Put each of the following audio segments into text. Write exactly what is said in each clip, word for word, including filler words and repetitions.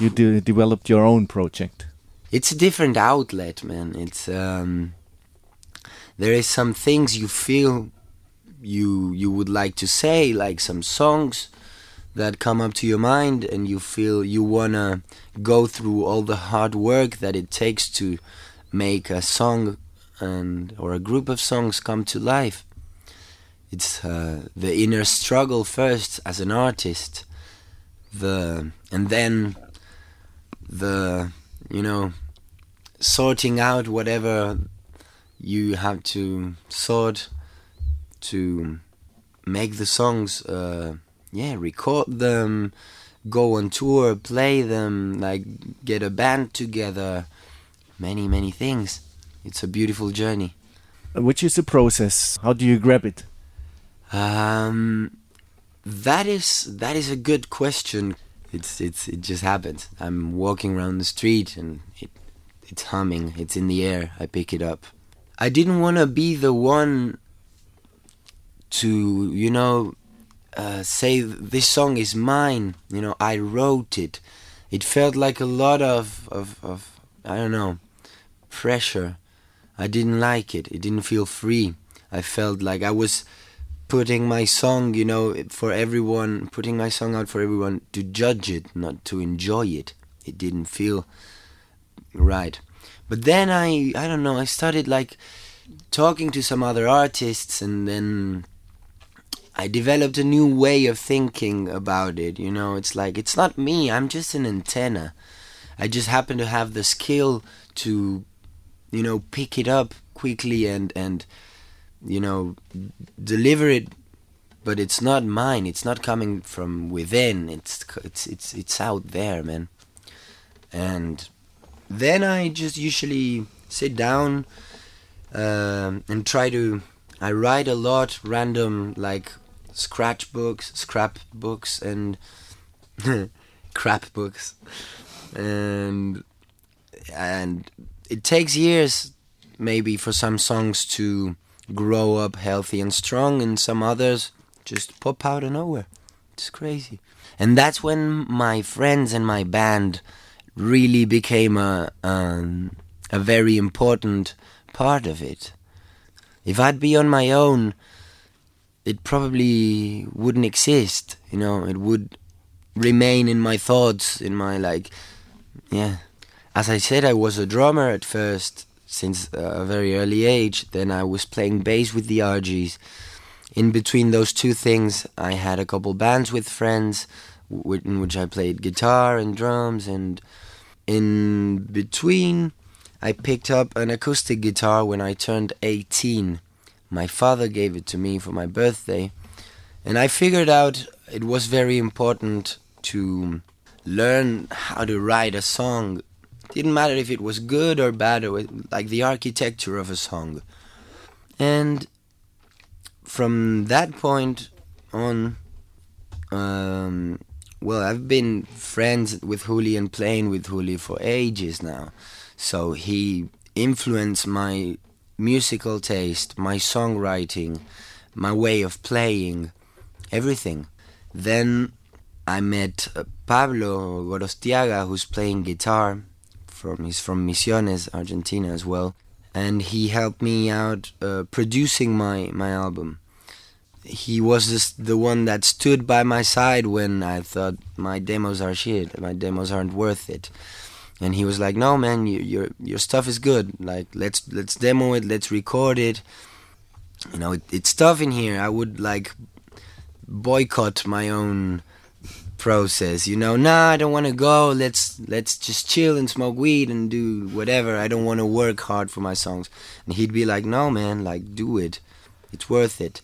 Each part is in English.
you de developed your own project? It's a different outlet, man. It's um, there is some things you feel you you would like to say, like some songs that come up to your mind, and you feel you wanna go through all the hard work that it takes to make a song and or a group of songs come to life. It's uh, the inner struggle first as an artist, the and then the you know sorting out whatever you have to sort to make the songs. Uh, yeah, record them, go on tour, play them, like get a band together. Many many things. It's a beautiful journey. Which is the process? How do you grab it? Um, that is that is a good question. It's it's it just happens. I'm walking around the street and it it's humming. It's in the air. I pick it up. I didn't want to be the one to you know uh, say this song is mine. You know, I wrote it. It felt like a lot of of, of I don't know pressure. I didn't like it. It didn't feel free. I felt like I was putting my song, you know, for everyone, putting my song out for everyone to judge it, not to enjoy it. It didn't feel right. But then I, I don't know, I started like talking to some other artists, and then I developed a new way of thinking about it, you know. It's like, it's not me, I'm just an antenna. I just happen to have the skill to, you know, pick it up quickly and, and you know, deliver it, but it's not mine. It's not coming from within. It's it's it's it's out there, man. And then I just usually sit down um, and try to. I write a lot, random like scratchbooks, scrapbooks, and crap books, and and it takes years, maybe, for some songs to grow up healthy and strong, and some others just pop out of nowhere. It's crazy. And that's when my friends and my band really became a um, a very important part of it. If I'd be on my own, it probably wouldn't exist, you know. It would remain in my thoughts, in my, like, yeah. As I said, I was a drummer at first, since a very early age. Then I was playing bass with the R Gs. In between those two things, I had a couple bands with friends, in which I played guitar and drums, and in between, I picked up an acoustic guitar when I turned eighteen. My father gave it to me for my birthday, and I figured out it was very important to learn how to write a song. Didn't matter if it was good or bad, or like the architecture of a song. And from that point on, um, well, I've been friends with Juli and playing with Juli for ages now. So he influenced my musical taste, my songwriting, my way of playing, everything. Then I met uh, Pablo Gorostiaga, who's playing guitar. From, he's from Misiones, Argentina as well. And he helped me out uh, producing my, my album. He was just the one that stood by my side when I thought my demos are shit, my demos aren't worth it. And he was like, "No, man, you, your your stuff is good. Like, let's let's demo it, let's record it. You know, it, it's tough in here. I would like boycott my own process. You know, nah, I don't want to go. Let's let's just chill and smoke weed and do whatever. I don't want to work hard for my songs." And he'd be like, "No, man, like, do it. It's worth it."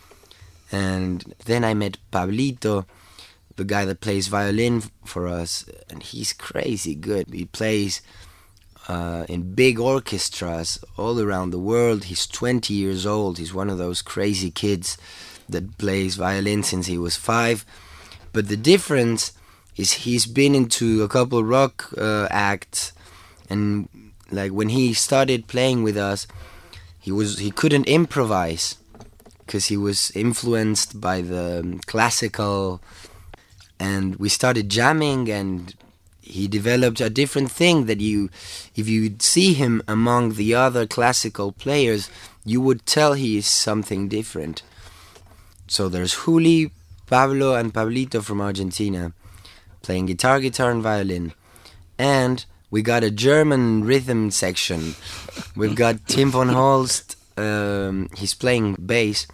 And then I met Pablito, the guy that plays violin for us, and he's crazy good. He plays uh, in big orchestras all around the world. He's twenty years old. He's one of those crazy kids that plays violin since he was five. But the difference is he's been into a couple rock uh, acts, and like when he started playing with us, he was he couldn't improvise because he was influenced by the classical. And we started jamming, and he developed a different thing that you, if you see him among the other classical players, you would tell he is something different. So there's Juli, Pablo and Pablito from Argentina playing guitar, guitar and violin. And we got a German rhythm section. We've got Tim von Holst, um, he's playing bass.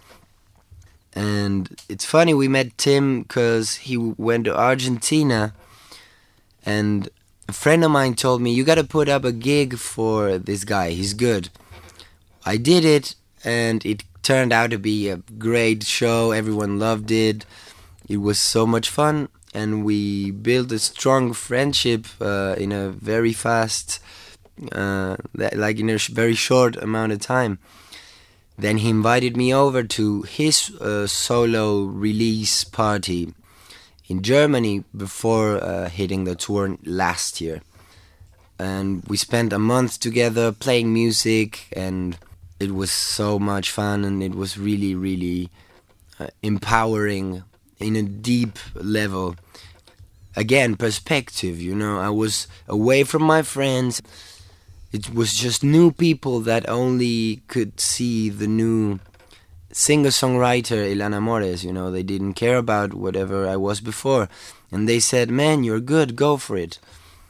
And it's funny, we met Tim because he went to Argentina, and a friend of mine told me, you gotta put up a gig for this guy, he's good. I did it, and it turned out to be a great show, everyone loved it, it was so much fun, and we built a strong friendship uh, in a very fast, uh, like in a sh- very short amount of time. Then he invited me over to his uh, solo release party in Germany before uh, hitting the tour last year. And we spent a month together playing music, and it was so much fun, and it was really, really uh, empowering in a deep level. Again, perspective, you know, I was away from my friends. It was just new people that only could see the new singer-songwriter Ilan Amores, you know, they didn't care about whatever I was before. And they said, man, you're good, go for it.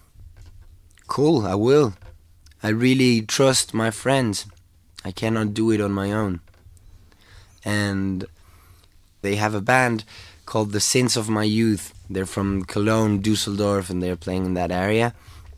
Cool, I will. I really trust my friends. I cannot do it on my own. And they have a band called The Sins of My Youth. They're from Cologne, Dusseldorf, and they're playing in that area.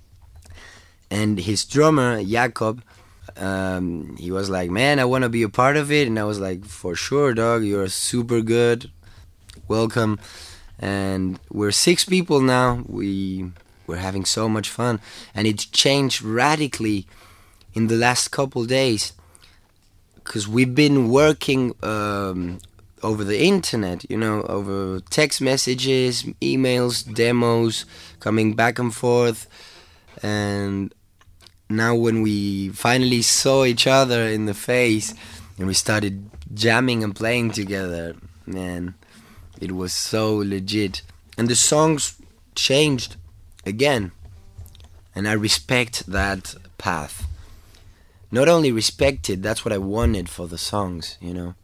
And his drummer, Jakob, um, he was like, man, I want to be a part of it. And I was like, for sure, dog, you're super good. Welcome. And we're six people now. We, we're having so much fun. And it changed radically in the last couple days. Because we've been working um, over the internet, you know, over text messages, emails, demos, coming back and forth. And now when we finally saw each other in the face and we started jamming and playing together, man, it was so legit. And the songs changed again. And I respect that path. Not only respect it, that's what I wanted for the songs, you know.